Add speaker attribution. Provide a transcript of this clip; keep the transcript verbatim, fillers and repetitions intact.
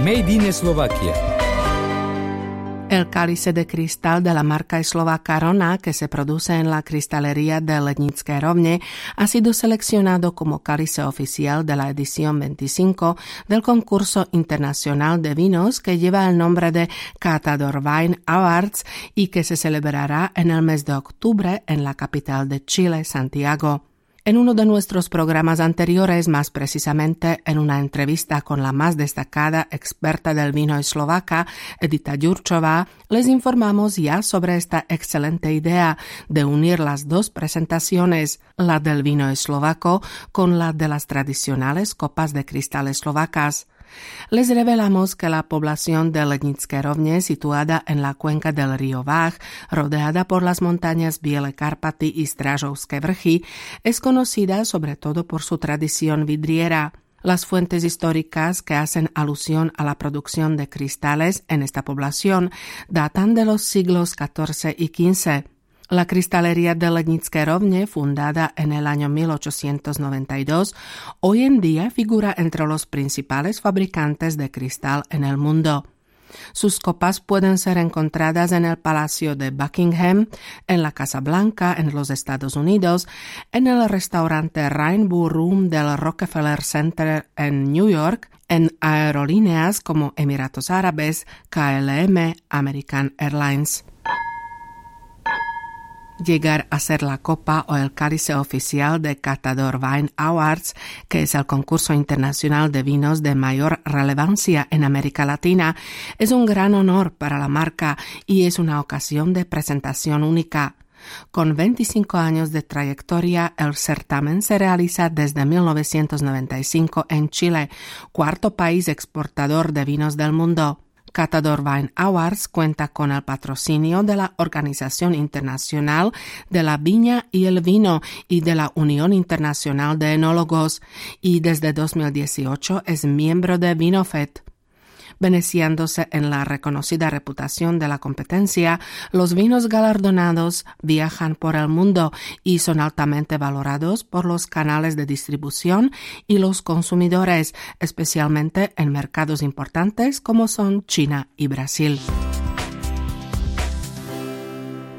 Speaker 1: Made in Eslovaquia.
Speaker 2: El cálice de cristal de la marca eslovaca Rona, que se produce en la cristalería de Lednické Rovne, ha sido seleccionado como cálice oficial de la edición veinticinco del concurso internacional de vinos que lleva el nombre de Catador Wine Awards y que se celebrará en el mes de octubre en la capital de Chile, Santiago. En uno de nuestros programas anteriores, más precisamente en una entrevista con la más destacada experta del vino eslovaca, Edita Ďurčová, les informamos ya sobre esta excelente idea de unir las dos presentaciones, la del vino eslovaco con la de las tradicionales copas de cristal eslovacas. Les revelamos que la población de Lednické Rovne, situada en la cuenca del río Váh, rodeada por las montañas Biele Karpaty y Strážovské vrchy, es conocida sobre todo por su tradición vidriera. Las fuentes históricas que hacen alusión a la producción de cristales en esta población datan de los siglos catorce y quince. La cristalería de Lednické Rovne, fundada en el año mil ochocientos noventa y dos, hoy en día figura entre los principales fabricantes de cristal en el mundo. Sus copas pueden ser encontradas en el Palacio de Buckingham, en la Casa Blanca en los Estados Unidos, en el restaurante Rainbow Room del Rockefeller Center en New York, en aerolíneas como Emiratos Árabes, K L M, American Airlines. Llegar a ser la copa o el cálice oficial de Catador Wine Awards, que es el concurso internacional de vinos de mayor relevancia en América Latina, es un gran honor para la marca y es una ocasión de presentación única. Con veinticinco años de trayectoria, el certamen se realiza desde mil novecientos noventa y cinco en Chile, cuarto país exportador de vinos del mundo. Catador Wine Awards cuenta con el patrocinio de la Organización Internacional de la Viña y el Vino y de la Unión Internacional de Enólogos, y desde dos mil dieciocho es miembro de Vinofet. Beneficiándose en la reconocida reputación de la competencia, los vinos galardonados viajan por el mundo y son altamente valorados por los canales de distribución y los consumidores, especialmente en mercados importantes como son China y Brasil.